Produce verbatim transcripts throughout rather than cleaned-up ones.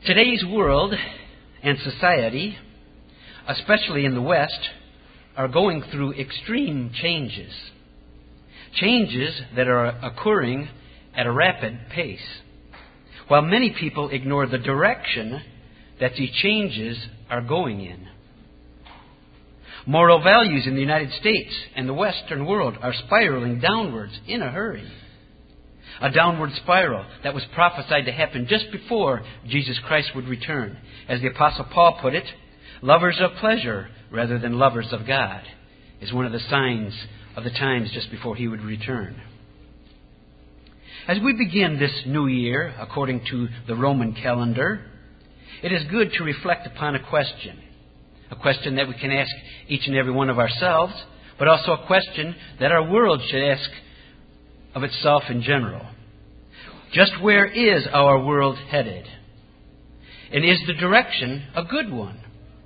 Today's world and society, especially in the West, are going through extreme changes. Changes that are occurring at a rapid pace. While many people ignore the direction that these changes are going in. Moral values in the United States and the Western world are spiraling downwards in a hurry. A downward spiral that was prophesied to happen just before Jesus Christ would return. As the Apostle Paul put it, lovers of pleasure rather than lovers of God is one of the signs of the times just before He would return. As we begin this new year, according to the Roman calendar, it is good to reflect upon a question. A question that we can ask each and every one of ourselves, but also a question that our world should ask of itself in general. Just where is our world headed? And is the direction a good one?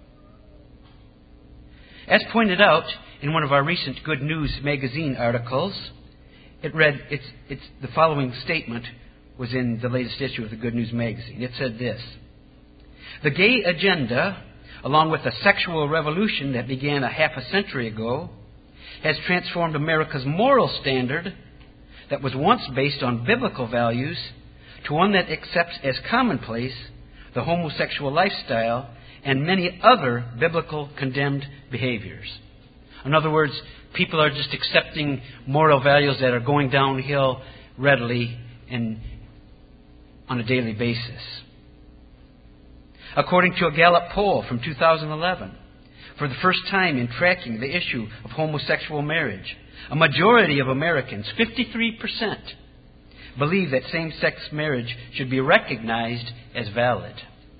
As pointed out in one of our recent Good News magazine articles, it read, it's, it's, the following statement was in the latest issue of the Good News magazine. It said this: "The gay agenda, along with the sexual revolution that began a half a century ago, has transformed America's moral standard that was once based on biblical values to one that accepts as commonplace the homosexual lifestyle and many other biblical condemned behaviors." In other words, people are just accepting moral values that are going downhill readily and on a daily basis. According to a Gallup poll from two thousand eleven, for the first time in tracking the issue of homosexual marriage, a majority of Americans, fifty-three percent, believe that same-sex marriage should be recognized as valid.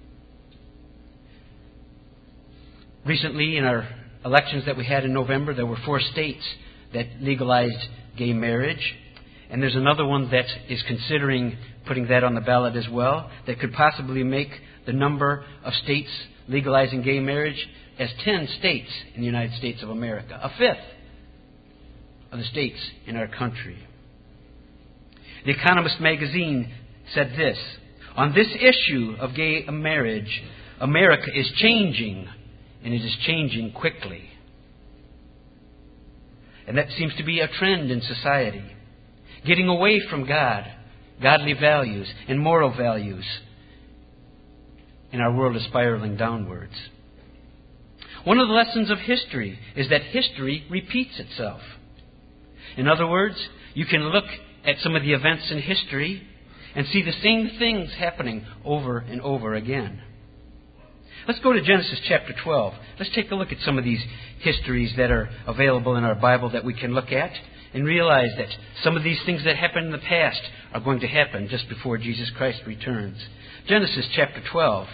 Recently, in our elections that we had in November, there were four states that legalized gay marriage. And there's another one that is considering putting that on the ballot as well, that could possibly make the number of states legalizing gay marriage as ten states in the United States of America, a fifth of the states in our country. The Economist magazine said this: "On this issue of gay marriage, America is changing, and it is changing quickly." And that seems to be a trend in society. Getting away from God, godly values, and moral values. And our world is spiraling downwards. One of the lessons of history is that history repeats itself. In other words, you can look at some of the events in history and see the same things happening over and over again. Let's go to Genesis chapter twelve. Let's take a look at some of these histories that are available in our Bible that we can look at and realize that some of these things that happened in the past are going to happen just before Jesus Christ returns. Genesis chapter twelve.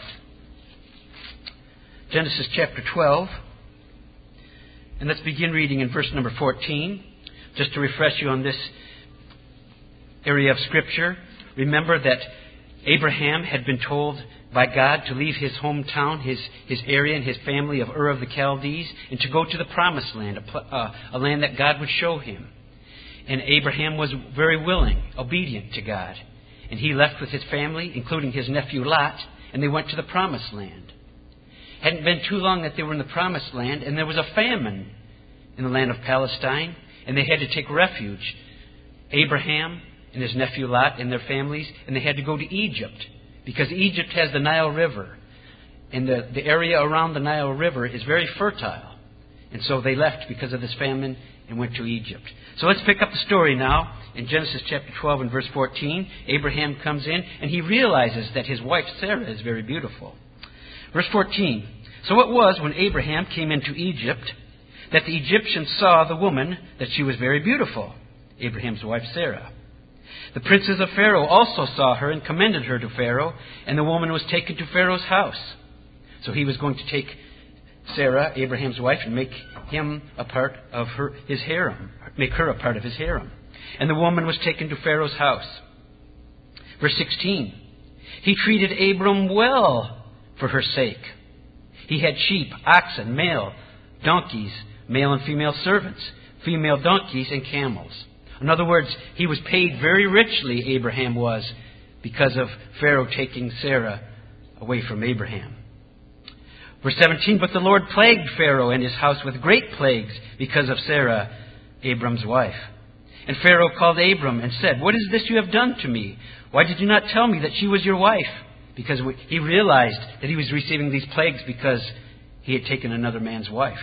Genesis chapter twelve. And let's begin reading in verse number fourteen. Just to refresh you on this area of Scripture. Remember that Abraham had been told by God to leave his hometown, his, his area and his family of Ur of the Chaldees, and to go to the promised land, a, uh, a land that God would show him. And Abraham was very willing, obedient to God. And he left with his family, including his nephew Lot, and they went to the promised land. Hadn't been too long that they were in the promised land, and there was a famine in the land of Palestine, and they had to take refuge. Abraham and his nephew Lot and their families, and they had to go to Egypt, because Egypt has the Nile River, and the, the area around the Nile River is very fertile. And so they left because of this famine and went to Egypt. So let's pick up the story now in Genesis chapter twelve and verse fourteen. Abraham comes in and he realizes that his wife Sarah is very beautiful. Verse fourteen. "So it was when Abraham came into Egypt that the Egyptians saw the woman, that she was very beautiful," Abraham's wife Sarah. "The princes of Pharaoh also saw her and commended her to Pharaoh, and the woman was taken to Pharaoh's house." So he was going to take Sarah, Abraham's wife, and make him a part of her, his harem, make her a part of his harem. "And the woman was taken to Pharaoh's house." Verse sixteen. "He treated Abram well for her sake. He had sheep, oxen, male donkeys, male and female servants, female donkeys, and camels." In other words, he was paid very richly, Abraham was, because of Pharaoh taking Sarah, away from Abraham. Verse seventeen, but the Lord plagued Pharaoh and his house with great plagues because of Sarah, Abram's wife. And Pharaoh called Abram and said, what is this you have done to me? Why did you not tell me that she was your wife? Because he realized that he was receiving these plagues because he had taken another man's wife.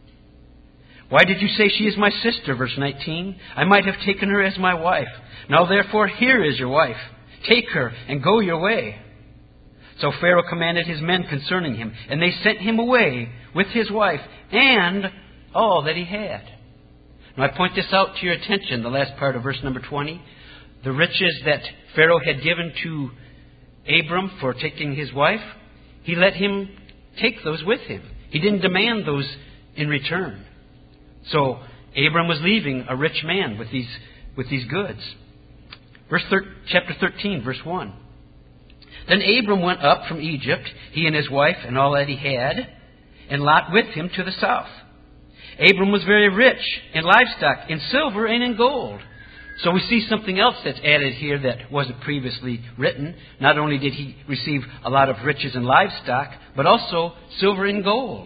Why did you say she is my sister? Verse nineteen, I might have taken her as my wife. Now therefore here is your wife. Take her and go your way. So Pharaoh commanded his men concerning him, and they sent him away with his wife and all that he had. Now I point this out to your attention, the last part of verse number twenty. The riches that Pharaoh had given to Abram for taking his wife, he let him take those with him. He didn't demand those in return. So Abram was leaving a rich man with these with these goods. Verse thir- chapter thirteen, verse one. Then Abram went up from Egypt, he and his wife and all that he had, and Lot with him to the south. Abram was very rich in livestock, in silver and in gold. So we see something else that's added here that wasn't previously written. Not only did he receive a lot of riches and livestock, but also silver and gold.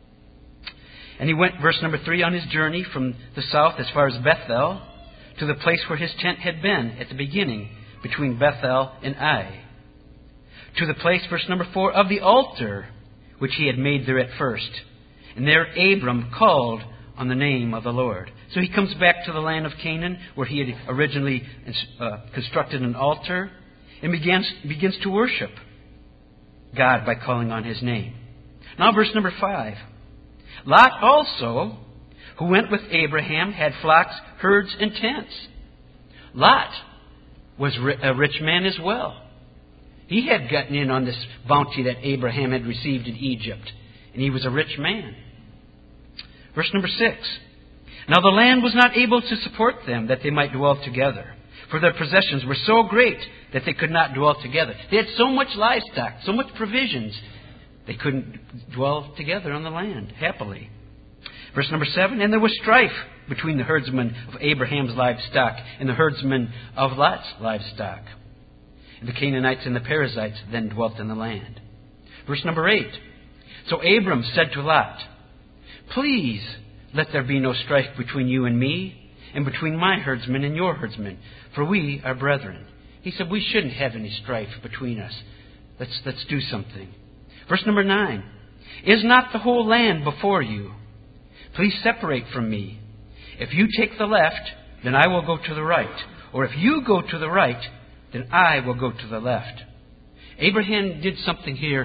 And he went, verse number three, on his journey from the south as far as Bethel, to the place where his tent had been at the beginning, between Bethel and Ai. To the place, verse number four, of the altar, which he had made there at first. And there Abram called on the name of the Lord. So he comes back to the land of Canaan, where he had originally uh, constructed an altar, and begins, begins to worship God by calling on his name. Now verse number five. Lot also, who went with Abraham, had flocks, herds, and tents. Lot was a rich man as well. He had gotten in on this bounty that Abraham had received in Egypt, and he was a rich man. Verse number six. Now the land was not able to support them, that they might dwell together, for their possessions were so great that they could not dwell together. They had so much livestock, so much provisions, they couldn't dwell together on the land happily. Verse number seven, and there was strife between the herdsmen of Abraham's livestock and the herdsmen of Lot's livestock. And the Canaanites and the Perizzites then dwelt in the land. Verse number eight, so Abram said to Lot, please let there be no strife between you and me, and between my herdsmen and your herdsmen, for we are brethren. He said, we shouldn't have any strife between us. Let's, let's do something. Verse number nine, is not the whole land before you? Please separate from me. If you take the left, then I will go to the right. Or if you go to the right, then I will go to the left. Abraham did something here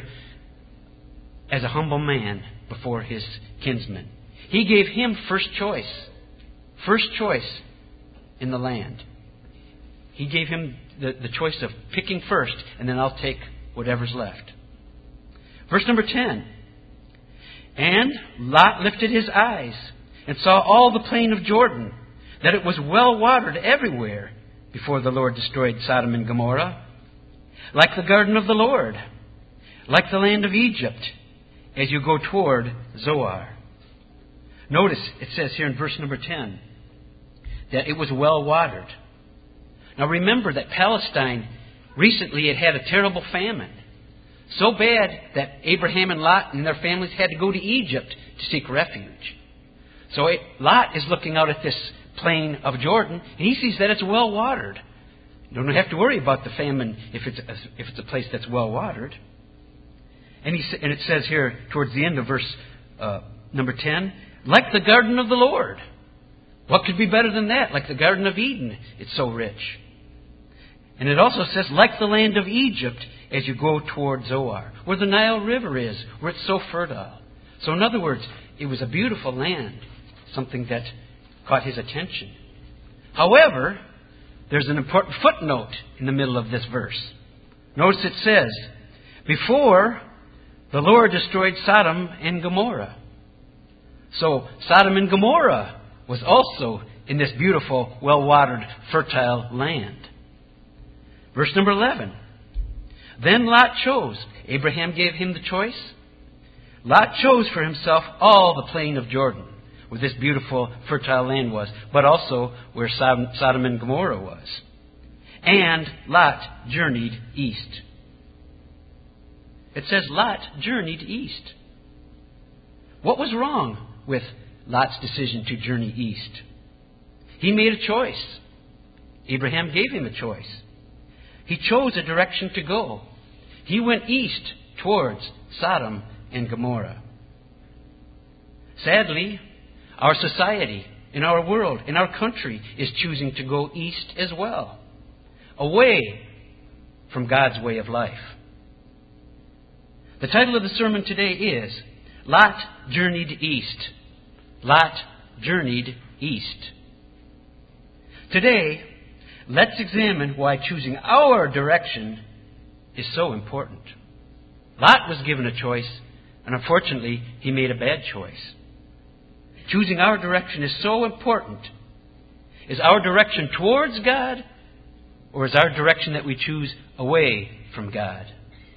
as a humble man before his kinsman. He gave him first choice. First choice in the land. He gave him the, the choice of picking first, and then I'll take whatever's left. Verse number ten. And Lot lifted his eyes and saw all the plain of Jordan, that it was well watered everywhere, before the Lord destroyed Sodom and Gomorrah, like the garden of the Lord, like the land of Egypt, as you go toward Zoar. Notice it says here in verse number ten that it was well watered. Now remember that Palestine recently had had a terrible famine. So bad that Abraham and Lot and their families had to go to Egypt to seek refuge. So Lot is looking out at this plain of Jordan, and he sees that it's well watered. You don't have to worry about the famine if it's a, if it's a place that's well watered. And, he, and it says here towards the end of verse uh, number ten, like the garden of the Lord. What could be better than that? Like the Garden of Eden. It's so rich. And it also says, like the land of Egypt, as you go toward Zoar, where the Nile River is, where it's so fertile. So in other words, it was a beautiful land, something that caught his attention. However, there's an important footnote in the middle of this verse. Notice it says, before the Lord destroyed Sodom and Gomorrah. So Sodom and Gomorrah was also in this beautiful, well-watered, fertile land. Verse number eleven. Then Lot chose. Abraham gave him the choice. Lot chose for himself all the plain of Jordan, where this beautiful, fertile land was, but also where Sodom, Sodom and Gomorrah was. And Lot journeyed east. It says Lot journeyed east. What was wrong with Lot's decision to journey east? He made a choice. Abraham gave him a choice. He chose a direction to go. He went east towards Sodom and Gomorrah. Sadly, our society, in our world, in our country, is choosing to go east as well, away from God's way of life. The title of the sermon today is Lot Journeyed East. Lot journeyed east. Today, let's examine why choosing our direction is so important. Lot was given a choice, and unfortunately, he made a bad choice. Choosing our direction is so important. Is our direction towards God, or is our direction that we choose away from God?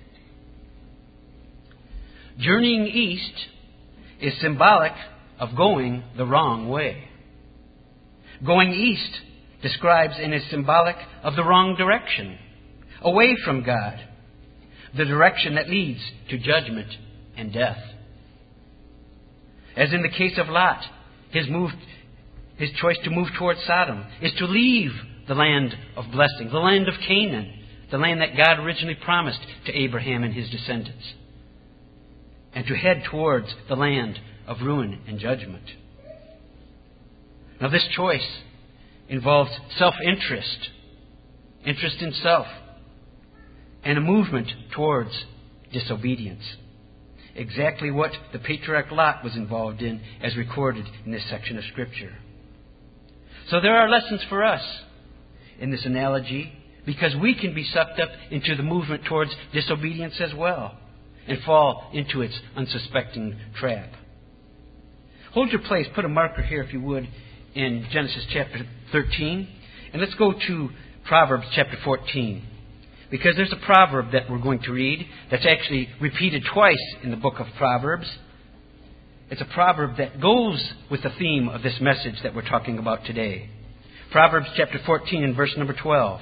Journeying east is symbolic of going the wrong way. Going east describes and is symbolic of the wrong direction, away from God, the direction that leads to judgment and death. As in the case of Lot, his move, his choice to move towards Sodom is to leave the land of blessing, the land of Canaan, the land that God originally promised to Abraham and his descendants, and to head towards the land of ruin and judgment. Now, this choice involves self-interest, interest in self, and a movement towards disobedience. Exactly what the patriarch Lot was involved in as recorded in this section of Scripture. So there are lessons for us in this analogy, because we can be sucked up into the movement towards disobedience as well and fall into its unsuspecting trap. Hold your place. Put a marker here, if you would, in Genesis chapter thirteen. And let's go to Proverbs chapter fourteen. Because there's a proverb that we're going to read that's actually repeated twice in the book of Proverbs. It's a proverb that goes with the theme of this message that we're talking about today. Proverbs chapter fourteen and verse number twelve.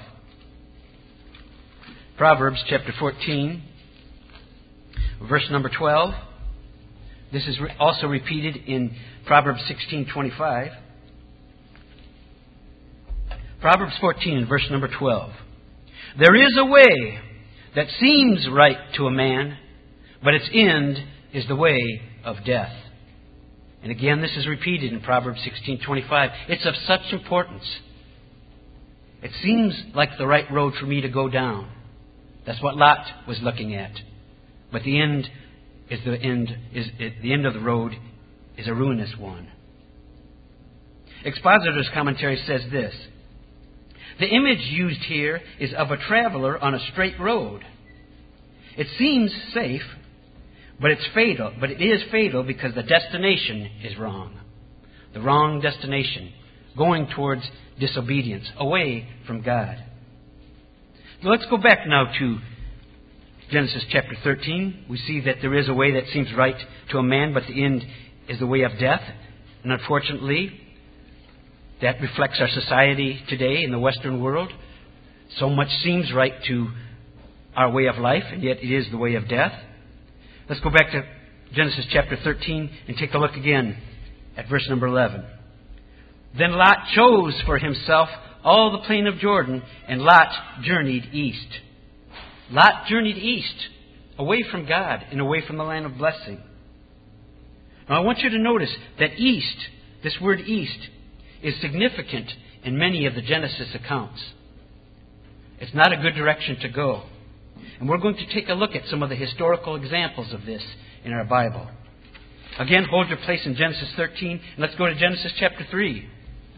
Proverbs chapter fourteen, verse number twelve. This is also repeated in Proverbs sixteen twenty-five. Proverbs fourteen and verse number twelve. There is a way that seems right to a man, but its end is the way of death. And again, this is repeated in Proverbs sixteen twenty-five. It's of such importance. It seems like the right road for me to go down. That's what Lot was looking at. But the end is the end is the end of the road is a ruinous one. Expositor's commentary says this: the image used here is of a traveler on a straight road. It seems safe, but it's fatal. But it is fatal because the destination is wrong. The wrong destination, going towards disobedience, away from God. Now let's go back now to Genesis chapter thirteen. We see that there is a way that seems right to a man, but the end is the way of death. And unfortunately, that reflects our society today in the Western world. So much seems right to our way of life, and yet it is the way of death. Let's go back to Genesis chapter thirteen and take a look again at verse number eleven. Then Lot chose for himself all the plain of Jordan, and Lot journeyed east. Lot journeyed east, away from God and away from the land of blessing. Now I want you to notice that east, this word east, is significant in many of the Genesis accounts. It's not a good direction to go. And we're going to take a look at some of the historical examples of this in our Bible. Again, hold your place in Genesis thirteen, and let's go to Genesis chapter three.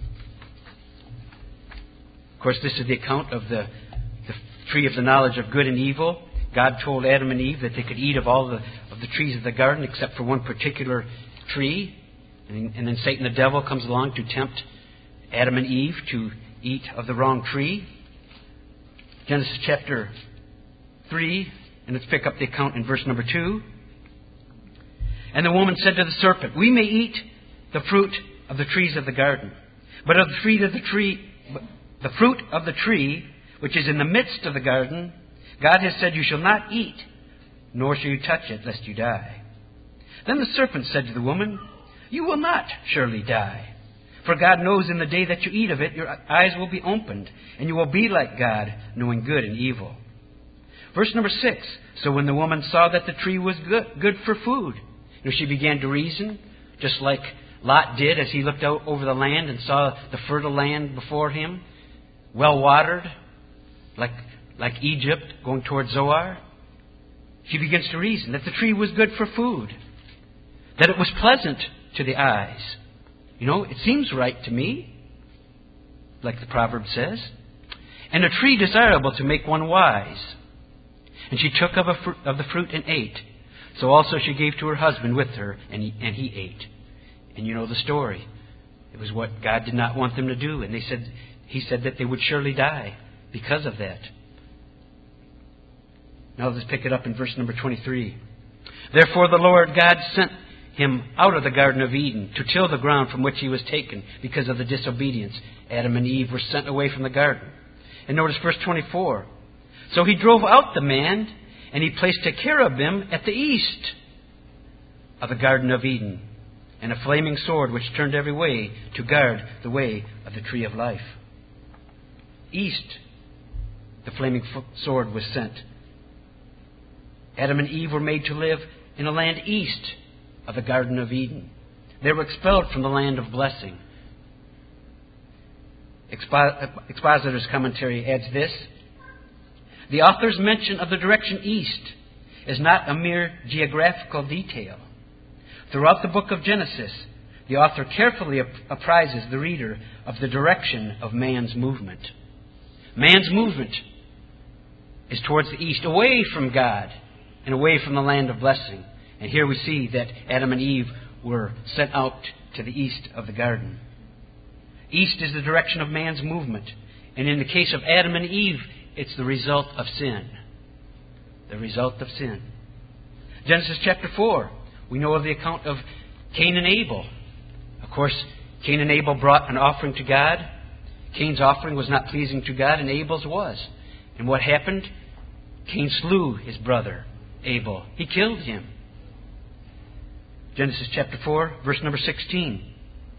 Of course, this is the account of the, the tree of the knowledge of good and evil. God told Adam and Eve that they could eat of all the, of the trees of the garden except for one particular tree. And, and then Satan the devil comes along to tempt Adam and Eve to eat of the wrong tree. Genesis chapter three, and let's pick up the account in verse number two. And the woman said to the serpent, we may eat the fruit of the trees of the garden, but of the fruit of the tree, the fruit of the tree which is in the midst of the garden, God has said, you shall not eat nor shall you touch it, lest you die." Then the serpent said to the woman, "You will not surely die. For God knows in the day that you eat of it, your eyes will be opened, and you will be like God, knowing good and evil." Verse number six. So when the woman saw that the tree was good, good for food, you know, she began to reason, just like Lot did as he looked out over the land and saw the fertile land before him, well watered, like, like Egypt going towards Zoar. She begins to reason that the tree was good for food, that it was pleasant to the eyes. You know, it seems right to me, like the proverb says. And a tree desirable to make one wise. And she took of, a fr- of the fruit and ate. So also she gave to her husband with her, and he, and he ate. And you know the story. It was what God did not want them to do. And they said, He said that they would surely die because of that. Now let's pick it up in verse number twenty-three. Therefore the Lord God sent him out of the Garden of Eden to till the ground from which he was taken because of the disobedience. Adam and Eve were sent away from the garden. And notice verse twenty-four. So he drove out the man, and he placed a cherubim at the east of the Garden of Eden, and a flaming sword which turned every way to guard the way of the tree of life. East, the flaming sword was sent. Adam and Eve were made to live in a land east of the Garden of Eden. They were expelled from the land of blessing. Expo- Expositor's commentary adds this. The author's mention of the direction east is not a mere geographical detail. Throughout the book of Genesis, the author carefully apprises the reader of the direction of man's movement. Man's movement is towards the east, away from God and away from the land of blessing. And here we see that Adam and Eve were sent out to the east of the garden. East is the direction of man's movement. And in the case of Adam and Eve, it's the result of sin. The result of sin. Genesis chapter four. We know of the account of Cain and Abel. Of course, Cain and Abel brought an offering to God. Cain's offering was not pleasing to God, and Abel's was. And what happened? Cain slew his brother, Abel. He killed him. Genesis chapter four, verse number sixteen.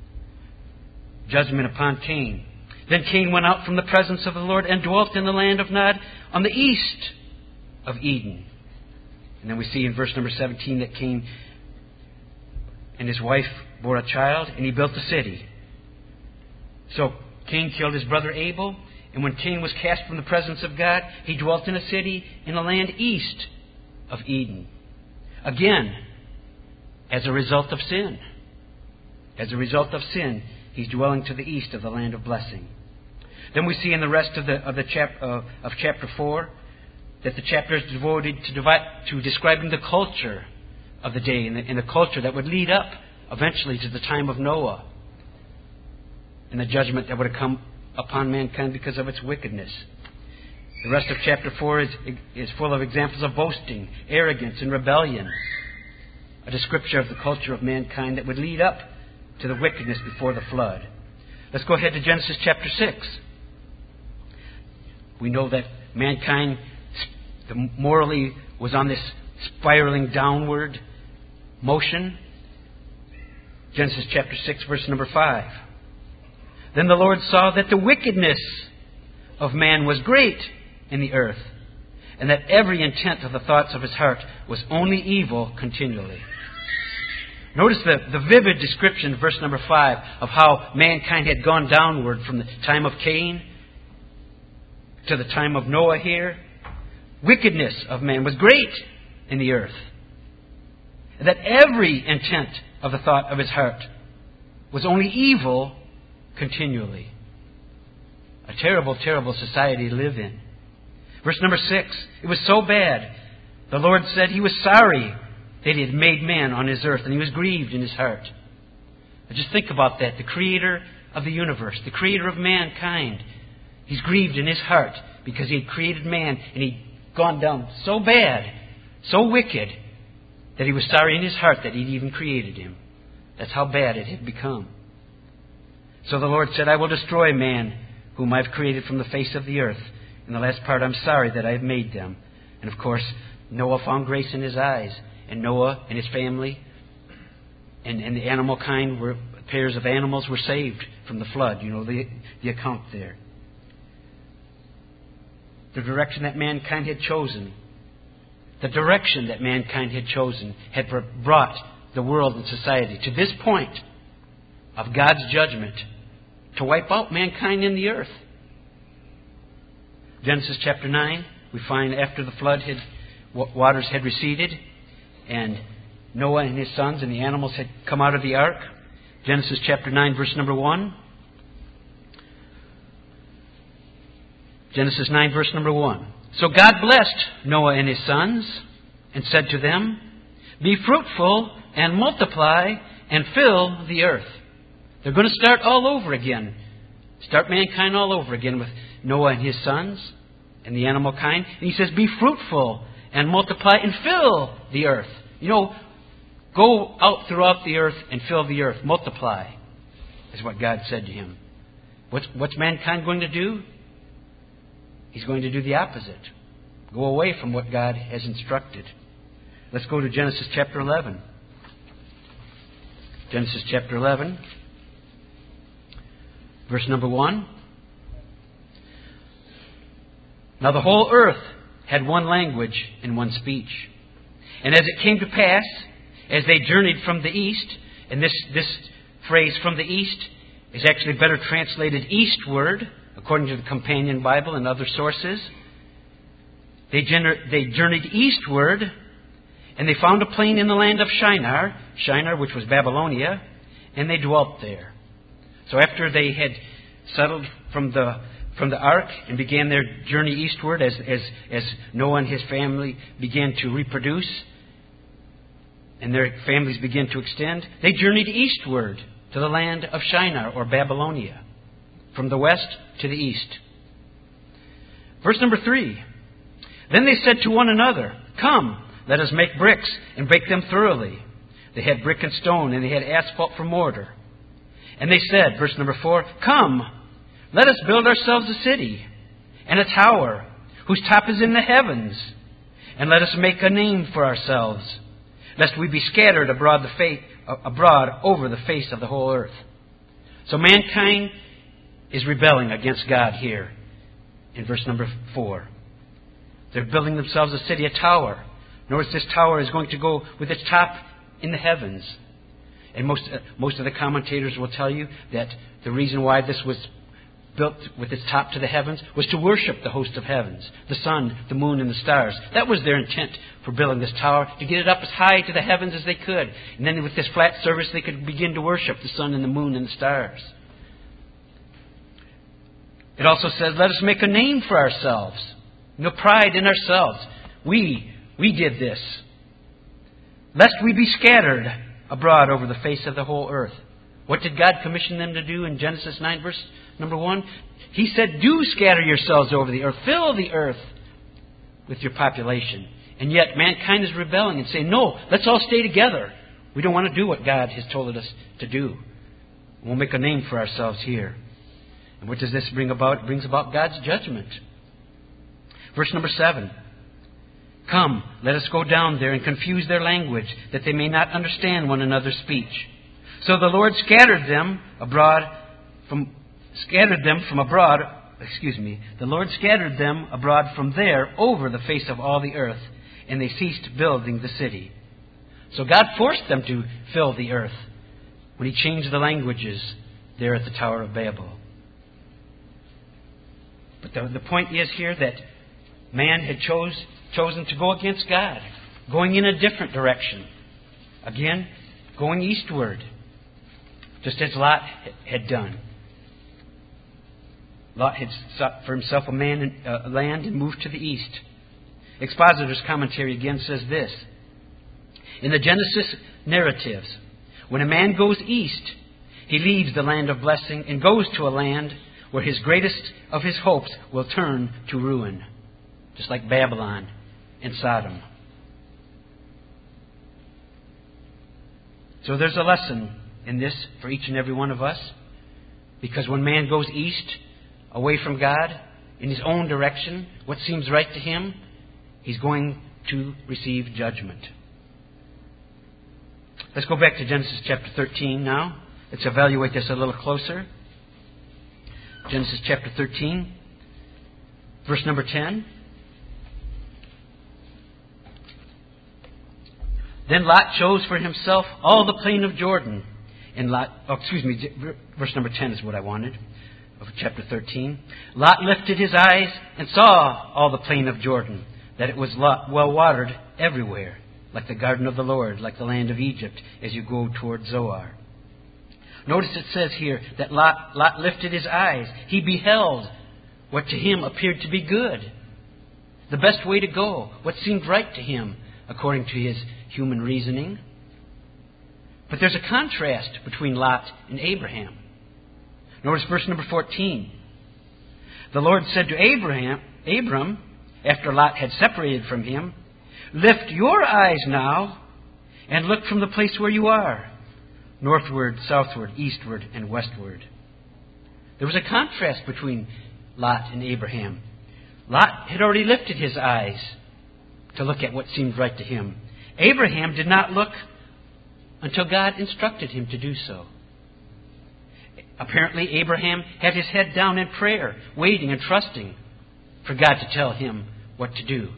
Judgment upon Cain. Then Cain went out from the presence of the Lord and dwelt in the land of Nod on the east of Eden. And then we see in verse number seventeen that Cain and his wife bore a child, and he built a city. So Cain killed his brother Abel, and when Cain was cast from the presence of God, he dwelt in a city in the land east of Eden. Again, as a result of sin. As a result of sin, he's dwelling to the east of the land of blessing. Then we see in the rest of the of the chap, uh, of chapter four that the chapter is devoted to, divide, to describing the culture of the day and the, and the culture that would lead up eventually to the time of Noah and the judgment that would have come upon mankind because of its wickedness. The rest of chapter four is, is full of examples of boasting, arrogance, and rebellion. A description of the culture of mankind that would lead up to the wickedness before the flood. Let's go ahead to Genesis chapter six. We know that mankind morally was on this spiraling downward motion. Genesis chapter six, verse number five. Then the Lord saw that the wickedness of man was great in the earth, and that every intent of the thoughts of his heart was only evil continually. Notice the, the vivid description, verse number five, of how mankind had gone downward from the time of Cain to the time of Noah here. Wickedness of man was great in the earth. And that every intent of the thought of his heart was only evil continually. A terrible, terrible society to live in. Verse number six. It was so bad. The Lord said He was sorry that He had made man on His earth, and He was grieved in His heart. But just think about that. The Creator of the universe, the Creator of mankind, He's grieved in His heart because He had created man, and He'd gone down so bad, so wicked, that He was sorry in His heart that He'd even created him. That's how bad it had become. So the Lord said, I will destroy man, whom I've created from the face of the earth. In the last part, I'm sorry that I've made them. And of course, Noah found grace in his eyes. And Noah and his family and, and the animal kind, were pairs of animals, were saved from the flood. You know the, the account there. The direction that mankind had chosen, the direction that mankind had chosen had brought the world and society to this point of God's judgment to wipe out mankind in the earth. Genesis chapter nine, we find after the flood had waters had receded and Noah and his sons and the animals had come out of the ark. Genesis chapter nine, verse number one. Genesis nine, verse number one. So God blessed Noah and his sons and said to them, "Be fruitful and multiply and fill the earth." They're going to start all over again. Start mankind all over again with Noah and his sons and the animal kind. And he says, "Be fruitful and multiply and fill the earth." You know, go out throughout the earth and fill the earth. Multiply is what God said to him. What's, what's mankind going to do? He's going to do the opposite. Go away from what God has instructed. Let's go to Genesis chapter eleven. Genesis chapter eleven, verse number one. Now the whole earth had one language and one speech. And as it came to pass, as they journeyed from the east, and this, this phrase "from the east" is actually better translated "eastward," according to the Companion Bible and other sources. They, gener- they journeyed eastward, and they found a plain in the land of Shinar, Shinar, which was Babylonia, and they dwelt there. So after they had settled from the from the ark and began their journey eastward, as as as Noah and his family began to reproduce, and their families began to extend, they journeyed eastward to the land of Shinar, or Babylonia, from the west to the east. Verse number three. Then they said to one another, "Come, let us make bricks and break them thoroughly." They had brick and stone, and they had asphalt for mortar. And they said, verse number four, "Come, let us build ourselves a city and a tower whose top is in the heavens, and let us make a name for ourselves, lest we be scattered abroad, the fa- abroad over the face of the whole earth." So mankind is rebelling against God here in verse number four. They're building themselves a city, a tower. Notice this tower is going to go with its top in the heavens. And most, uh, most of the commentators will tell you that the reason why this was built with its top to the heavens was to worship the host of heavens, the sun, the moon, and the stars. That was their intent for building this tower, to get it up as high to the heavens as they could. And then with this flat surface, they could begin to worship the sun and the moon and the stars. It also says, let us make a name for ourselves. No pride in ourselves. We, we did this. Lest we be scattered abroad over the face of the whole earth. What did God commission them to do in Genesis nine, verse number one? He said, do scatter yourselves over the earth. Fill the earth with your population. And yet mankind is rebelling and saying, no, let's all stay together. We don't want to do what God has told us to do. We'll make a name for ourselves here. And what does this bring about? It brings about God's judgment. Verse number seven. Come, let us go down there and confuse their language, that they may not understand one another's speech. So the Lord scattered them abroad from scattered them from abroad. Excuse me. The Lord scattered them abroad from there over the face of all the earth, and they ceased building the city. So God forced them to fill the earth when He changed the languages there at the Tower of Babel. But the, the point is here that man had chose, chosen to go against God, going in a different direction. Again, going eastward, just as Lot had done. Lot had sought for himself a man, uh, land and moved to the east. Expositor's commentary again says this. In the Genesis narratives, when a man goes east, he leaves the land of blessing and goes to a land where his greatest of his hopes will turn to ruin, just like Babylon and Sodom. So there's a lesson in this for each and every one of us, because when man goes east, away from God, in his own direction, what seems right to him, He's going to receive judgment. Let's go back to Genesis chapter thirteen now. Let's evaluate this a little closer. Genesis chapter thirteen, verse number ten. Then Lot chose for himself all the plain of Jordan. And Lot, oh, excuse me, verse number ten is what I wanted of chapter thirteen. Lot lifted his eyes and saw all the plain of Jordan, that it was well watered everywhere, like the garden of the Lord, like the land of Egypt, as you go toward Zoar. Notice it says here that Lot, Lot lifted his eyes. He beheld what to him appeared to be good, the best way to go, what seemed right to him, according to his human reasoning. But there's a contrast between Lot and Abraham. Notice verse number fourteen. The Lord said to Abraham, Abram, after Lot had separated from him, "Lift your eyes now and look from the place where you are, northward, southward, eastward, and westward." There was a contrast between Lot and Abraham. Lot had already lifted his eyes to look at what seemed right to him. Abraham did not look until God instructed him to do so. Apparently, Abraham had his head down in prayer, waiting and trusting for God to tell him what to do.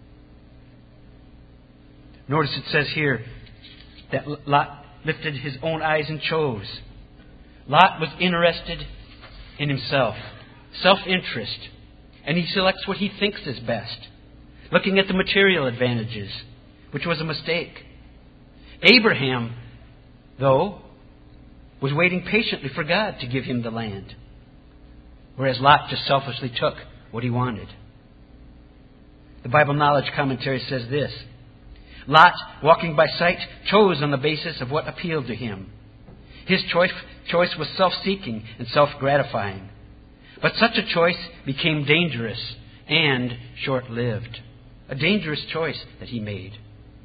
Notice it says here that Lot lifted his own eyes and chose. Lot was interested in himself, self-interest, and he selects what he thinks is best, looking at the material advantages, which was a mistake. Abraham, though, was waiting patiently for God to give him the land, whereas Lot just selfishly took what he wanted. The Bible Knowledge Commentary says this: Lot, walking by sight, chose on the basis of what appealed to him. His choice, choice was self-seeking and self-gratifying. But such a choice became dangerous and short-lived. A dangerous choice that he made.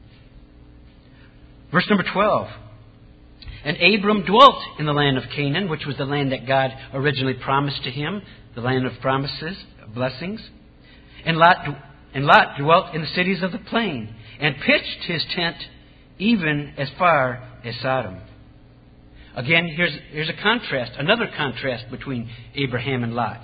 Verse number twelve. And Abram dwelt in the land of Canaan, which was the land that God originally promised to him, the land of promises, of blessings. And Lot, and Lot dwelt in the cities of the plain, and pitched his tent even as far as Sodom. Again, here's, here's a contrast, another contrast between Abraham and Lot.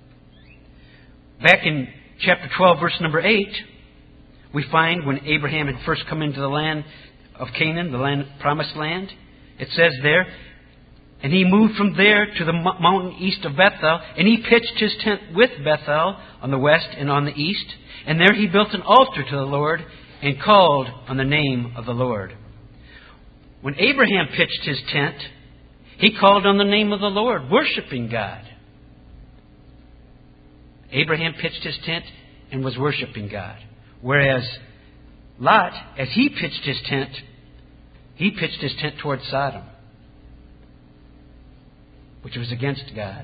Back in chapter twelve, verse number eight, we find when Abraham had first come into the land of Canaan, the land, promised land, it says there, and he moved from there to the mountain east of Bethel, and he pitched his tent with Bethel on the west and on the east, and there he built an altar to the Lord and called on the name of the Lord. When Abraham pitched his tent, he called on the name of the Lord, worshiping God. Abraham pitched his tent and was worshiping God. Whereas Lot, as he pitched his tent, he pitched his tent towards Sodom, which was against God.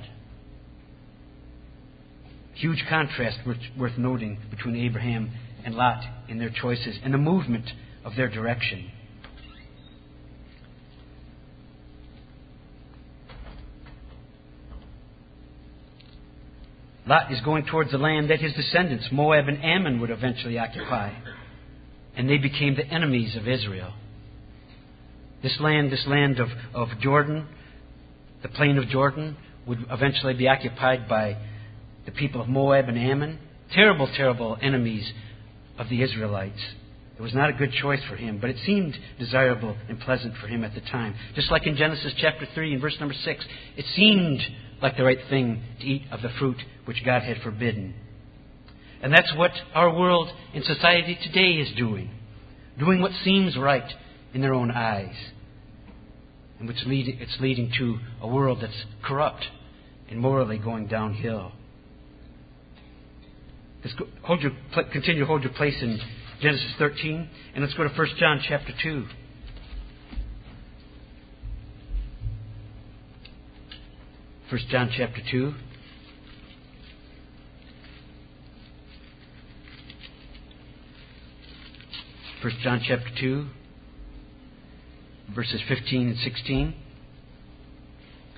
Huge contrast worth noting between Abraham and Lot in their choices and the movement of their direction. Lot is going towards the land that his descendants, Moab and Ammon, would eventually occupy. And they became the enemies of Israel. This land, this land of, of Jordan, the plain of Jordan, would eventually be occupied by the people of Moab and Ammon. Terrible, terrible enemies of the Israelites. It was not a good choice for him, but it seemed desirable and pleasant for him at the time. Just like in Genesis chapter three and verse number six, it seemed like the right thing to eat of the fruit which God had forbidden. And that's what our world and society today is doing. Doing what seems right in their own eyes. And which lead, it's leading to a world that's corrupt and morally going downhill. Let's go, hold your, continue to hold your place in Genesis thirteen, and let's go to First John chapter two. First John chapter two. First John chapter two, verses fifteen and sixteen.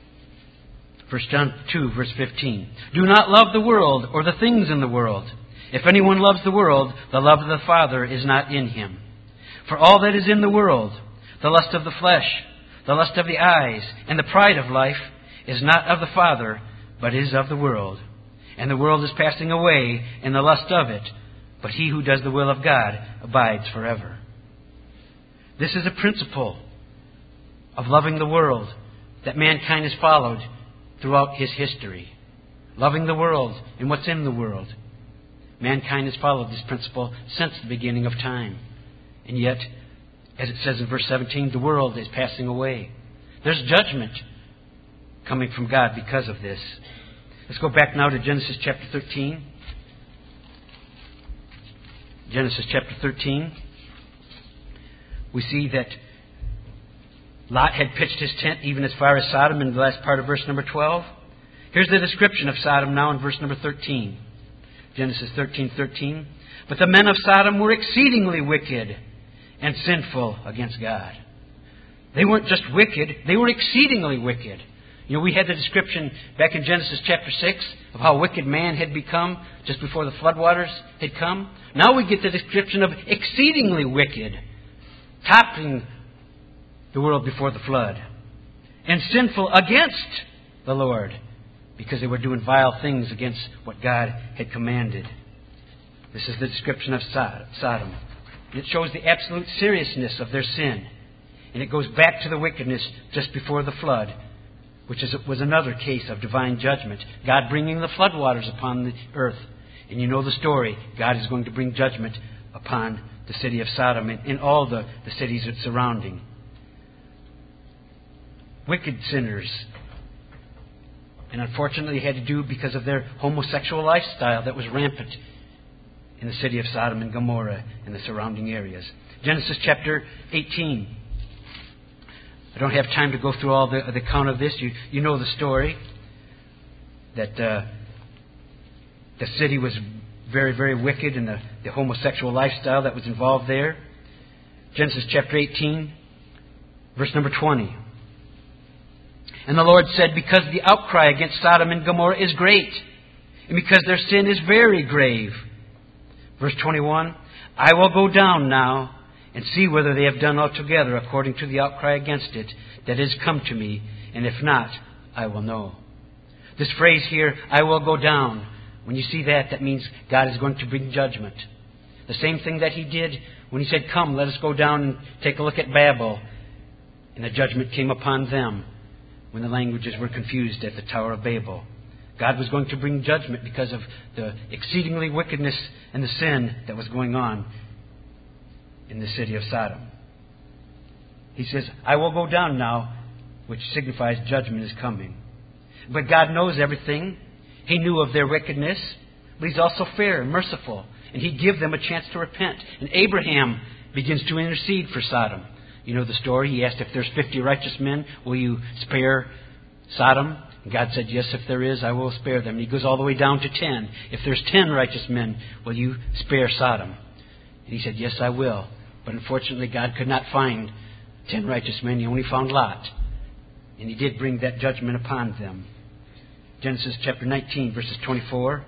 First John two, verse fifteen. Do not love the world or the things in the world. If anyone loves the world, the love of the Father is not in him. For all that is in the world, the lust of the flesh, the lust of the eyes, and the pride of life, is not of the Father, but is of the world. And the world is passing away, and the lust of it, but he who does the will of God abides forever. This is a principle of loving the world that mankind has followed throughout his history. Loving the world and what's in the world. Mankind has followed this principle since the beginning of time. And yet, as it says in verse seventeen, the world is passing away. There's judgment coming from God because of this. Let's go back now to Genesis chapter thirteen. Genesis chapter thirteen. We see that Lot had pitched his tent even as far as Sodom in the last part of verse number twelve. Here's the description of Sodom now in verse number thirteen. Genesis thirteen thirteen. But the men of Sodom were exceedingly wicked and sinful against God. They weren't just wicked, they were exceedingly wicked. You know, we had the description back in Genesis chapter six of how wicked man had become just before the floodwaters had come. Now we get the description of exceedingly wicked, topping the world before the flood. And sinful against the Lord, because they were doing vile things against what God had commanded. This is the description of Sodom. It shows the absolute seriousness of their sin. And it goes back to the wickedness just before the flood, which is, was another case of divine judgment. God bringing the floodwaters upon the earth. And you know the story. God is going to bring judgment upon the city of Sodom and in all the, the cities it's surrounding. Wicked sinners. And unfortunately had to do because of their homosexual lifestyle that was rampant in the city of Sodom and Gomorrah and the surrounding areas. Genesis chapter eighteen. I don't have time to go through all the, the account of this. You, you know the story. That uh, the city was very, very wicked and the, the homosexual lifestyle that was involved there. Genesis chapter eighteen, verse number twenty. And the Lord said, because the outcry against Sodom and Gomorrah is great, and because their sin is very grave. Verse twenty-one, I will go down now and see whether they have done altogether according to the outcry against it that is come to me, and if not, I will know. This phrase here, I will go down, when you see that, that means God is going to bring judgment. The same thing that He did when He said, come, let us go down and take a look at Babel. And the judgment came upon them when the languages were confused at the Tower of Babel. God was going to bring judgment because of the exceedingly wickedness and the sin that was going on in the city of Sodom. He says, I will go down now, which signifies judgment is coming. But God knows everything. He knew of their wickedness, but He's also fair and merciful, and He'd give them a chance to repent. And Abraham begins to intercede for Sodom. You know the story. He asked, if there's fifty righteous men, will you spare Sodom? And God said, yes, if there is, I will spare them. And He goes all the way down to ten. If there's ten righteous men, will you spare Sodom? And He said, yes, I will. But unfortunately, God could not find ten righteous men. He only found Lot. And He did bring that judgment upon them. Genesis chapter nineteen, verses twenty-four.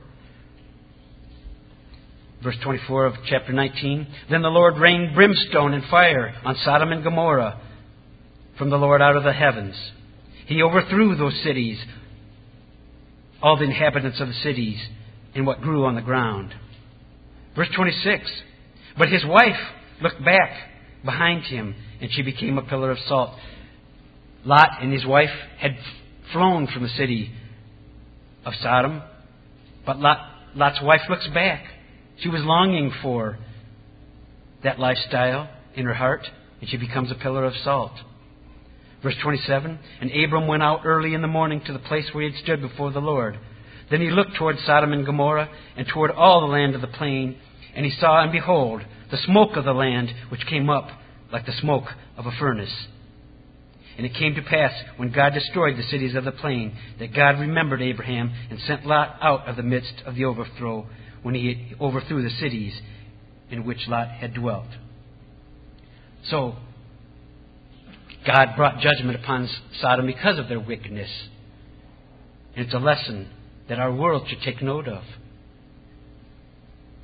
Verse twenty-four of chapter nineteen. Then the Lord rained brimstone and fire on Sodom and Gomorrah from the Lord out of the heavens. He overthrew those cities, all the inhabitants of the cities, and what grew on the ground. Verse twenty-six. But his wife looked back behind him, and she became a pillar of salt. Lot and his wife had flown from the city of Sodom, but Lot, Lot's wife looks back. She was longing for that lifestyle in her heart, and she becomes a pillar of salt. Verse twenty-seven, and Abram went out early in the morning to the place where he had stood before the Lord. Then he looked toward Sodom and Gomorrah, and toward all the land of the plain, and he saw, and behold, the smoke of the land, which came up like the smoke of a furnace. And it came to pass, when God destroyed the cities of the plain, that God remembered Abraham, and sent Lot out of the midst of the overthrow, when he overthrew the cities in which Lot had dwelt. So, God brought judgment upon Sodom because of their wickedness. And it's a lesson that our world should take note of.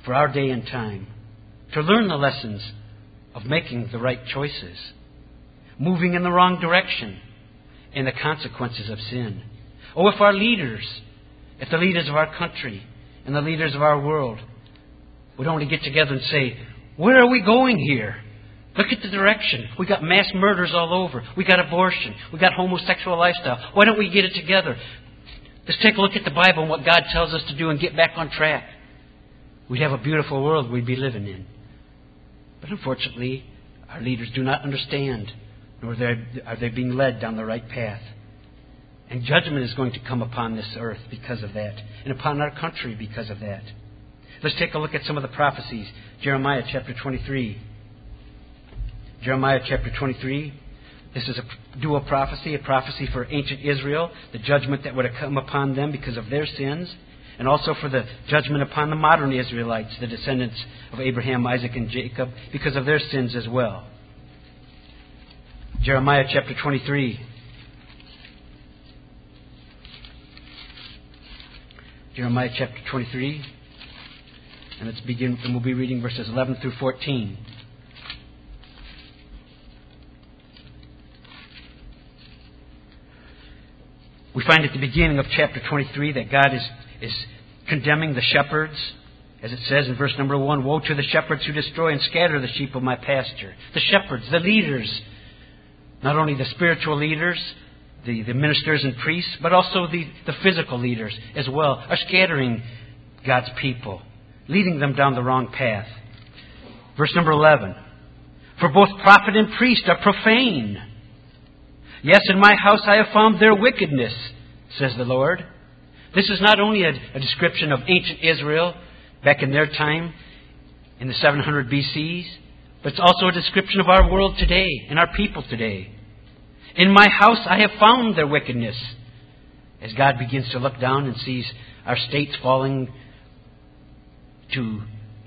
for our day and time, to learn the lessons of making the right choices, moving in the wrong direction, and the consequences of sin. Oh, if our leaders, if the leaders of our country and the leaders of our world would only get together and say, where are we going here? Look at the direction. We got mass murders all over. We got abortion. We got homosexual lifestyle. Why don't we get it together? Let's take a look at the Bible and what God tells us to do and get back on track. We'd have a beautiful world we'd be living in. But unfortunately, our leaders do not understand, nor are they being led down the right path. And judgment is going to come upon this earth because of that, and upon our country because of that. Let's take a look at some of the prophecies. Jeremiah chapter twenty-three. Jeremiah chapter twenty-three. This is a dual prophecy, a prophecy for ancient Israel, the judgment that would have come upon them because of their sins, and also for the judgment upon the modern Israelites, the descendants of Abraham, Isaac, and Jacob, because of their sins as well. Jeremiah chapter twenty-three. Jeremiah chapter twenty-three. And let's begin, and we'll be reading verses eleven through fourteen. We find at the beginning of chapter twenty-three that God is, is condemning the shepherds. As it says in verse number one, woe to the shepherds who destroy and scatter the sheep of my pasture. The shepherds, the leaders, not only the spiritual leaders, the, the ministers and priests, but also the, the physical leaders as well, are scattering God's people, leading them down the wrong path. Verse number eleven, for both prophet and priest are profane. Yes, in my house I have found their wickedness, says the Lord. This is not only a, a description of ancient Israel back in their time, in the seven hundred B C, but it's also a description of our world today and our people today. In my house I have found their wickedness. As God begins to look down and sees our states falling to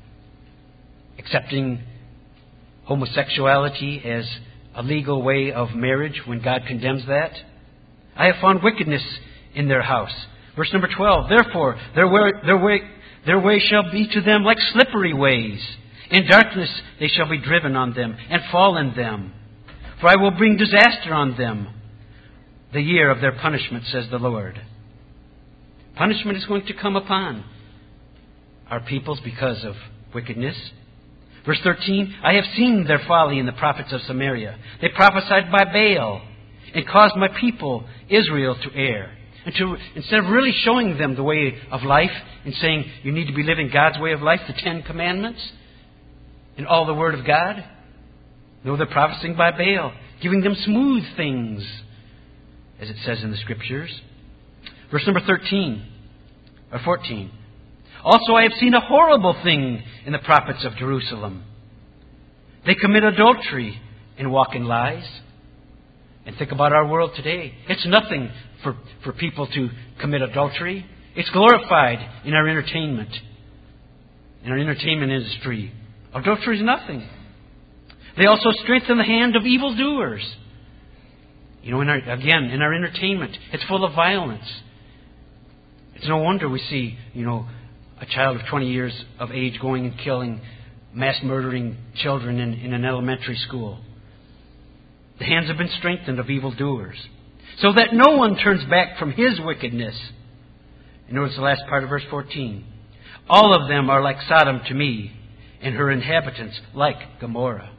accepting homosexuality as a legal way of marriage, when God condemns that, I have found wickedness in their house. Verse number twelve, therefore their way, their way, their way shall be to them like slippery ways. In darkness they shall be driven on them and fall in them. For I will bring disaster on them, the year of their punishment, says the Lord. Punishment is going to come upon our peoples because of wickedness. Verse thirteen, I have seen their folly in the prophets of Samaria. They prophesied by Baal and caused my people Israel to err. And to, instead of really showing them the way of life and saying you need to be living God's way of life, the Ten Commandments and all the Word of God, no, they're prophesying by Baal, giving them smooth things, as it says in the Scriptures. Verse number thirteen or fourteen. Also I have seen a horrible thing in the prophets of Jerusalem. They commit adultery and walk in lies. And think about our world today. It's nothing for, for people to commit adultery. It's glorified in our entertainment. In our entertainment industry, adultery is nothing. They also strengthen the hand of evildoers. You know, in our, again, in our entertainment, it's full of violence. It's no wonder we see, you know, a child of twenty years of age going and killing, mass murdering children in, in an elementary school. The hands have been strengthened of evildoers, so that no one turns back from his wickedness. And notice the last part of verse fourteen. All of them are like Sodom to me, and her inhabitants like Gomorrah.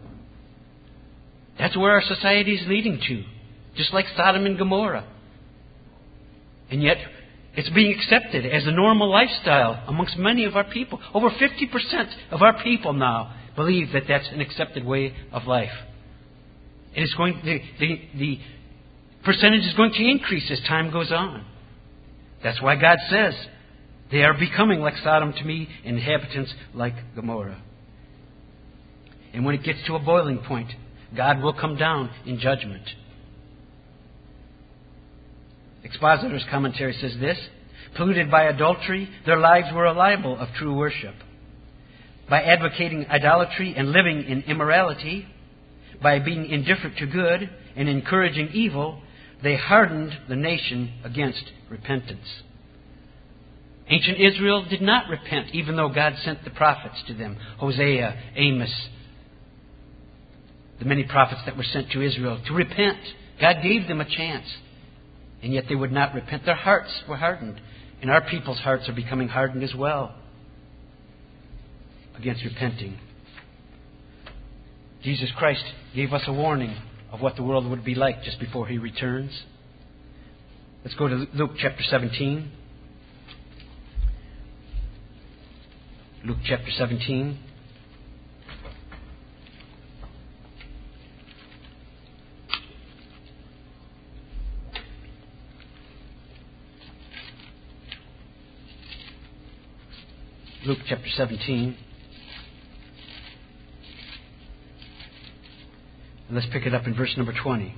That's where our society is leading to, just like Sodom and Gomorrah. And yet, it's being accepted as a normal lifestyle amongst many of our people. Over fifty percent of our people now believe that that's an accepted way of life. And it's going, the, the, the percentage is going to increase as time goes on. That's why God says, they are becoming like Sodom to me, and inhabitants like Gomorrah. And when it gets to a boiling point, God will come down in judgment. Expositor's commentary says this: polluted by adultery, their lives were a libel of true worship. By advocating idolatry and living in immorality, by being indifferent to good and encouraging evil, they hardened the nation against repentance. Ancient Israel did not repent, even though God sent the prophets to them. Hosea, Amos, the many prophets that were sent to Israel to repent. God gave them a chance, and yet they would not repent. Their hearts were hardened, and our people's hearts are becoming hardened as well against repenting. Jesus Christ gave us a warning of what the world would be like just before He returns. Let's go to Luke chapter seventeen. Luke chapter seventeen. Luke chapter seventeen. And let's pick it up in verse number twenty.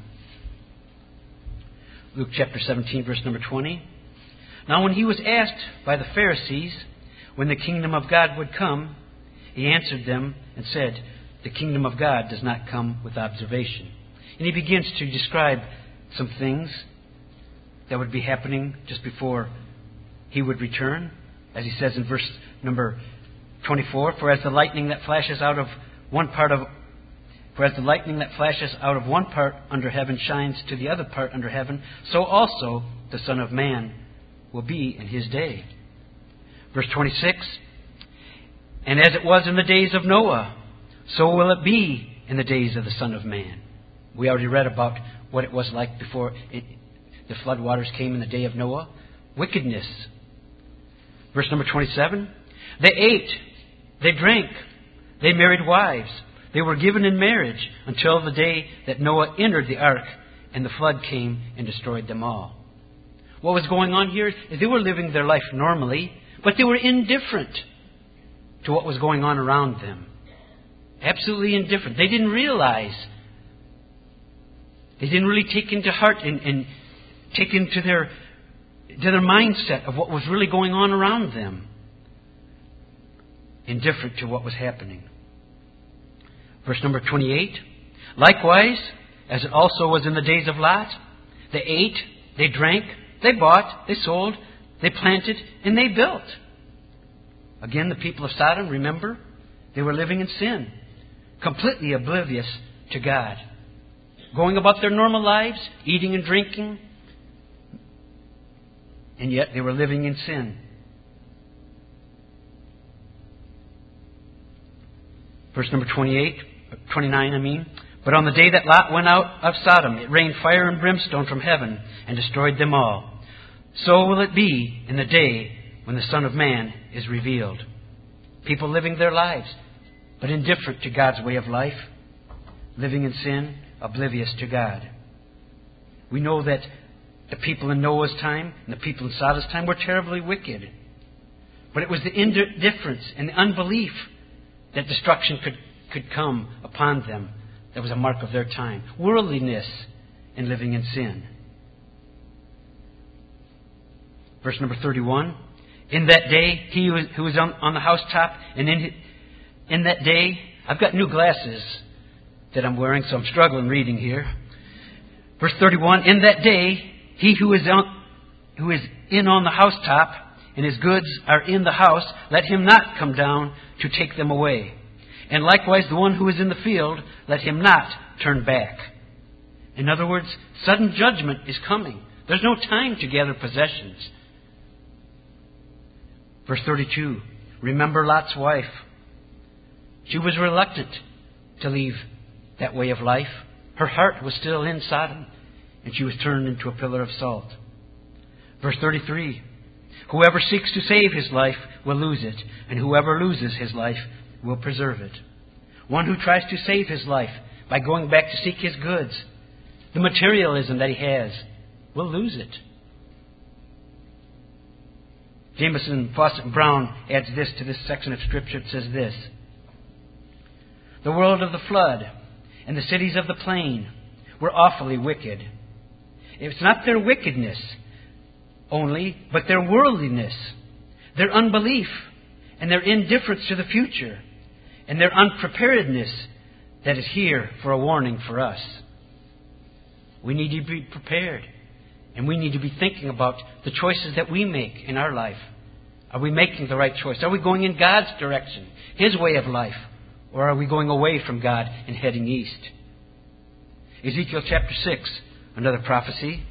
Luke chapter seventeen, verse number twenty. Now when He was asked by the Pharisees when the kingdom of God would come, He answered them and said, the kingdom of God does not come with observation. And He begins to describe some things that would be happening just before He would return. As He says in verse number twenty-four, For as the lightning that flashes out of one part of For as the lightning that flashes out of one part under heaven shines to the other part under heaven, so also the Son of Man will be in His day. Verse twenty-six, And as it was in the days of Noah, so will it be in the days of the Son of Man. We already read about what it was like before it, the flood waters came in the day of Noah. Wickedness. Verse number twenty-seven, They ate, they drank, they married wives. They were given in marriage until the day that Noah entered the ark and the flood came and destroyed them all. What was going on here is they were living their life normally, but they were indifferent to what was going on around them. Absolutely indifferent. They didn't realize. They didn't really take into heart and, and take into their, to their mindset of what was really going on around them. Indifferent to what was happening. Verse number twenty-eight, Likewise, as it also was in the days of Lot, they ate, they drank, they bought, they sold, they planted, and they built. Again, the people of Sodom, remember, they were living in sin, completely oblivious to God, going about their normal lives, eating and drinking, and yet they were living in sin. Verse number twenty-eight, twenty-nine, I mean. But on the day that Lot went out of Sodom, it rained fire and brimstone from heaven and destroyed them all. So will it be in the day when the Son of Man is revealed. People living their lives, but indifferent to God's way of life, living in sin, oblivious to God. We know that the people in Noah's time and the people in Sodom's time were terribly wicked. But it was the indifference and the unbelief that destruction could, could come upon them that was a mark of their time. Worldliness and living in sin. Verse number thirty-one. In that day, he who was on, on the housetop, and in, in that day, I've got new glasses that I'm wearing, so I'm struggling reading here. Verse thirty-one. In that day, he who is on, who is in on the housetop, and his goods are in the house, let him not come down to take them away. And likewise, the one who is in the field, let him not turn back. In other words, sudden judgment is coming. There's no time to gather possessions. Verse thirty-two, remember Lot's wife. She was reluctant to leave that way of life. Her heart was still in Sodom, and she was turned into a pillar of salt. Verse thirty-three, whoever seeks to save his life will lose it, and whoever loses his life will preserve it. One who tries to save his life by going back to seek his goods, the materialism that he has, will lose it. Jameson, Fawcett, and Brown adds this to this section of Scripture. It says this: the world of the flood and the cities of the plain were awfully wicked. It's not their wickedness only, but their worldliness, their unbelief, and their indifference to the future, and their unpreparedness that is here for a warning for us. We need to be prepared. And we need to be thinking about the choices that we make in our life Are we making the right choice? Are we going in God's direction, His way of life? Or are we going away from God and heading east? Ezekiel chapter six, another prophecy.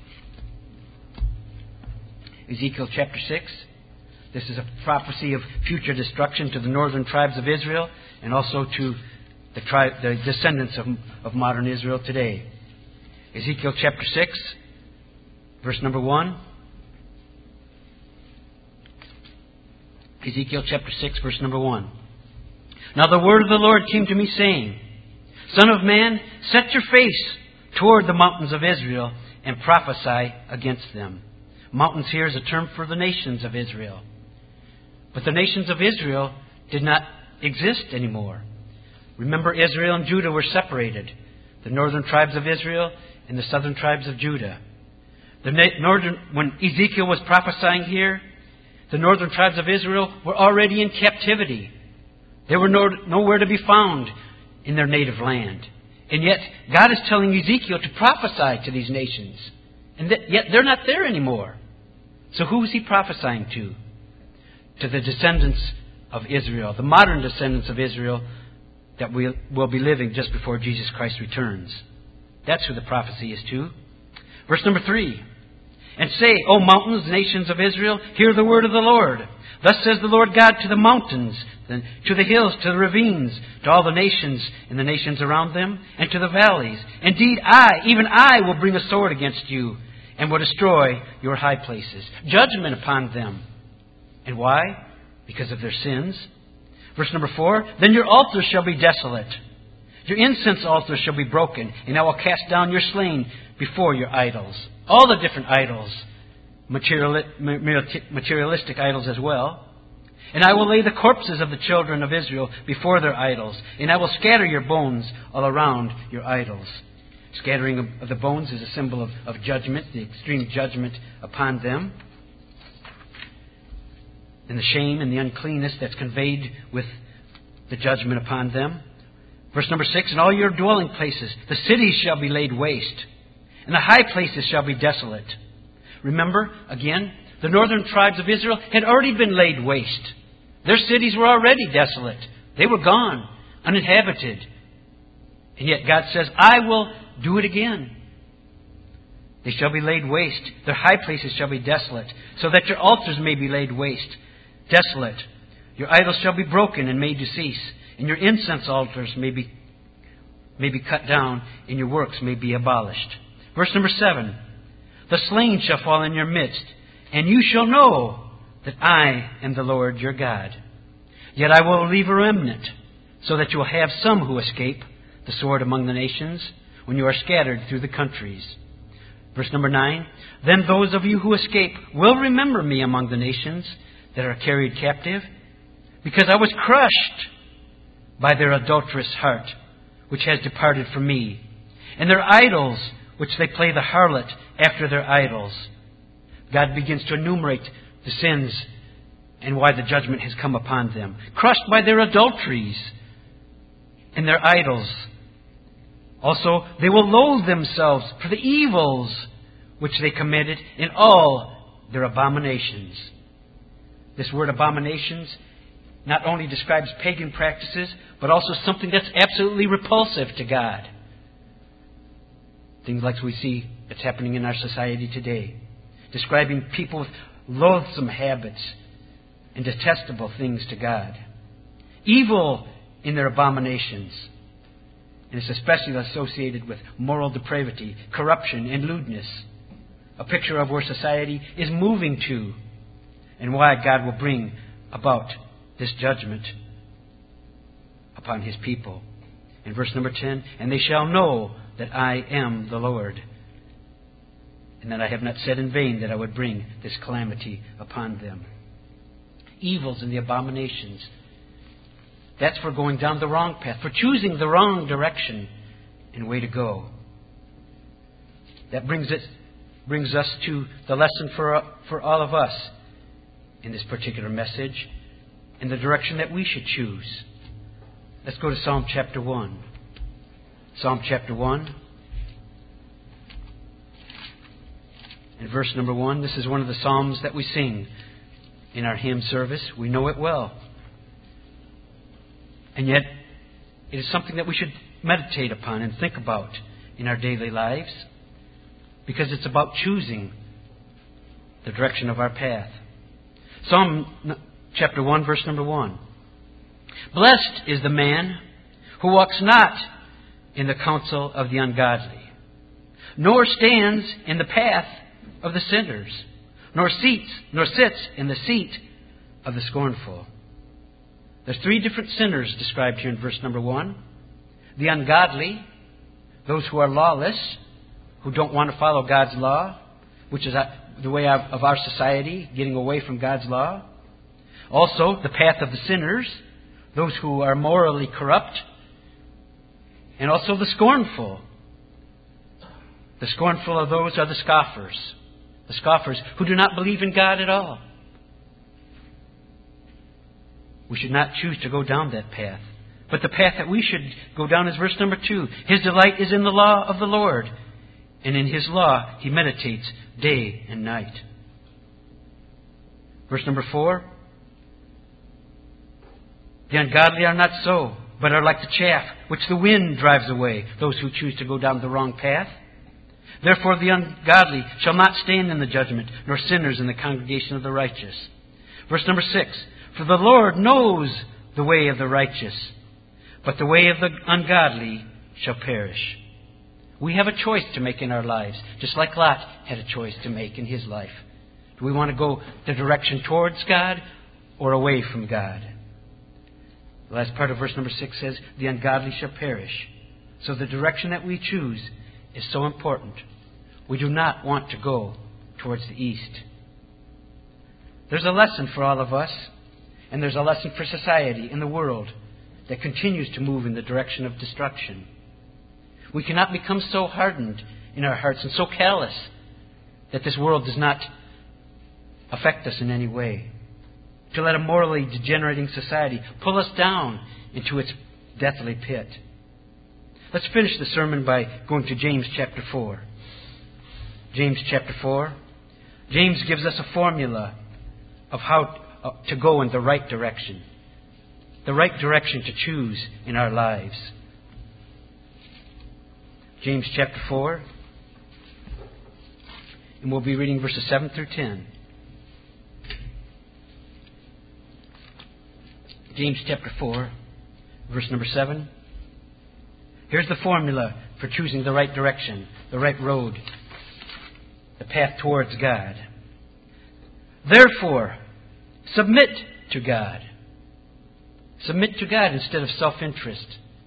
Ezekiel chapter six. This is a prophecy of future destruction to the northern tribes of Israel and also to the, tri- the descendants of, of modern Israel today. Ezekiel chapter six, verse number one. Ezekiel chapter six, verse number one. Now the word of the Lord came to me, saying, Son of man, set your face toward the mountains of Israel and prophesy against them. Mountains here is a term for the nations of Israel. But the nations of Israel did not exist anymore. Remember, Israel and Judah were separated. The northern tribes of Israel and the southern tribes of Judah. The northern, when Ezekiel was prophesying here, the northern tribes of Israel were already in captivity. They were no, nowhere to be found in their native land. And yet, God is telling Ezekiel to prophesy to these nations. And that, yet they're not there anymore. So who is he prophesying to? To the descendants of Israel, the modern descendants of Israel that we will be living just before Jesus Christ returns. That's who the prophecy is to. Verse number three. And say, O mountains, nations of Israel, hear the word of the Lord. Thus says the Lord God to the mountains, to the hills, to the ravines, to all the nations and the nations around them, and to the valleys. Indeed, I, even I, will bring a sword against you, and will destroy your high places. Judgment upon them. And why? Because of their sins. Verse number four. Then your altars shall be desolate. Your incense altars shall be broken, and I will cast down your slain before your idols. All the different idols. Materialistic idols as well. And I will lay the corpses of the children of Israel before their idols, and I will scatter your bones all around your idols. Scattering of the bones is a symbol of, of judgment, the extreme judgment upon them. And the shame and the uncleanness that's conveyed with the judgment upon them. Verse number six, and all your dwelling places, the cities shall be laid waste, and the high places shall be desolate. Remember, again, the northern tribes of Israel had already been laid waste. Their cities were already desolate. They were gone, uninhabited. And yet God says, I will do it again. They shall be laid waste. Their high places shall be desolate, so that your altars may be laid waste. Desolate. Your idols shall be broken and made to cease, and your incense altars may be, may be cut down, and your works may be abolished. Verse number seven. The slain shall fall in your midst, and you shall know that I am the Lord your God. Yet I will leave a remnant, so that you will have some who escape the sword among the nations, when you are scattered through the countries. Verse number nine. Then those of you who escape will remember me among the nations that are carried captive, because I was crushed by their adulterous heart, which has departed from me, and their idols, which they play the harlot after their idols. God begins to enumerate the sins and why the judgment has come upon them. Crushed by their adulteries and their idols. Also, they will loathe themselves for the evils which they committed in all their abominations. This word abominations not only describes pagan practices, but also something that's absolutely repulsive to God. Things like we see that's happening in our society today. Describing people with loathsome habits and detestable things to God. Evil in their abominations. And it's especially associated with moral depravity, corruption, and lewdness. A picture of where society is moving to and why God will bring about this judgment upon His people. In verse number ten, and they shall know that I am the Lord, and that I have not said in vain that I would bring this calamity upon them. Evils and the abominations. That's for going down the wrong path, for choosing the wrong direction and way to go. That brings it brings us to the lesson for for all of us in this particular message, and the direction that we should choose. Let's go to Psalm chapter one. Psalm chapter one. In verse number one, this is one of the psalms that we sing in our hymn service. We know it well. And yet, it is something that we should meditate upon and think about in our daily lives, because it's about choosing the direction of our path. Psalm chapter one, verse number one. Blessed is the man who walks not in the counsel of the ungodly, nor stands in the path of the sinners, nor seats, nor sits in the seat of the scornful. There's three different sinners described here in verse number one. The ungodly, those who are lawless, who don't want to follow God's law, which is the way of our society, getting away from God's law. Also, the path of the sinners, those who are morally corrupt. And also the scornful. The scornful of those are the scoffers. The scoffers who do not believe in God at all. We should not choose to go down that path. But the path that we should go down is verse number two. His delight is in the law of the Lord, and in His law he meditates day and night. Verse number four. The ungodly are not so, but are like the chaff which the wind drives away, those who choose to go down the wrong path. Therefore the ungodly shall not stand in the judgment, nor sinners in the congregation of the righteous. Verse number six. For the Lord knows the way of the righteous, but the way of the ungodly shall perish. We have a choice to make in our lives, just like Lot had a choice to make in his life. Do we want to go the direction towards God or away from God? The last part of verse number six says, the ungodly shall perish. So the direction that we choose is so important. We do not want to go towards the east. There's a lesson for all of us, and there's a lesson for society in the world that continues to move in the direction of destruction. We cannot become so hardened in our hearts and so callous that this world does not affect us in any way. To let a morally degenerating society pull us down into its deathly pit. Let's finish the sermon by going to James chapter four. James chapter four. James gives us a formula of how to go in the right direction. The right direction to choose in our lives. James chapter four. And we'll be reading verses seven through ten. James chapter four, verse number seven. Here's the formula for choosing the right direction, the right road, the path towards God. Therefore, submit to God. Submit to God instead of self-interest.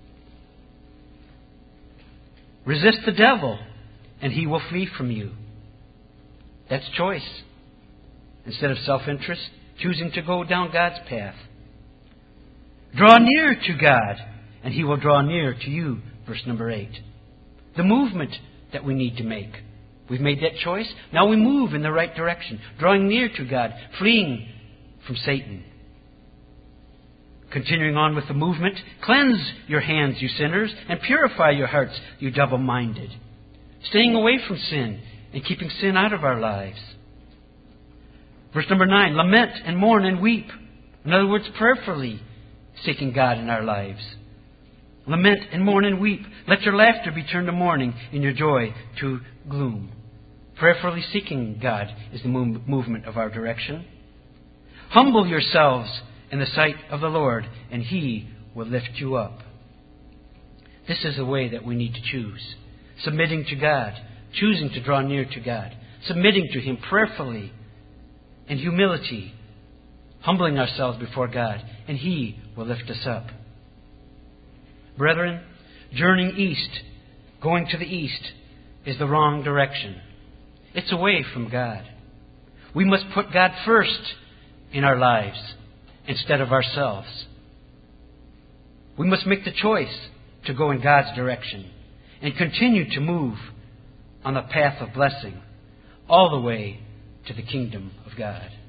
Resist the devil, and he will flee from you. That's choice. Instead of self-interest, choosing to go down God's path. Draw near to God, and He will draw near to you. Verse number eight. The movement that we need to make. We've made that choice. Now we move in the right direction. Drawing near to God. Fleeing from Satan. Continuing on with the movement. Cleanse your hands, you sinners, and purify your hearts, you double-minded. Staying away from sin and keeping sin out of our lives. Verse number nine. Lament and mourn and weep. In other words, prayerfully seeking God in our lives. Lament and mourn and weep. Let your laughter be turned to mourning and your joy to gloom. Prayerfully seeking God is the movement of our direction. Humble yourselves in the sight of the Lord, and He will lift you up. This is the way that we need to choose. Submitting to God. Choosing to draw near to God. Submitting to Him prayerfully in humility. Humbling ourselves before God, and He will lift us up. Brethren, journeying east, going to the east, is the wrong direction. It's away from God. We must put God first in our lives instead of ourselves. We must make the choice to go in God's direction and continue to move on the path of blessing all the way to the kingdom of God.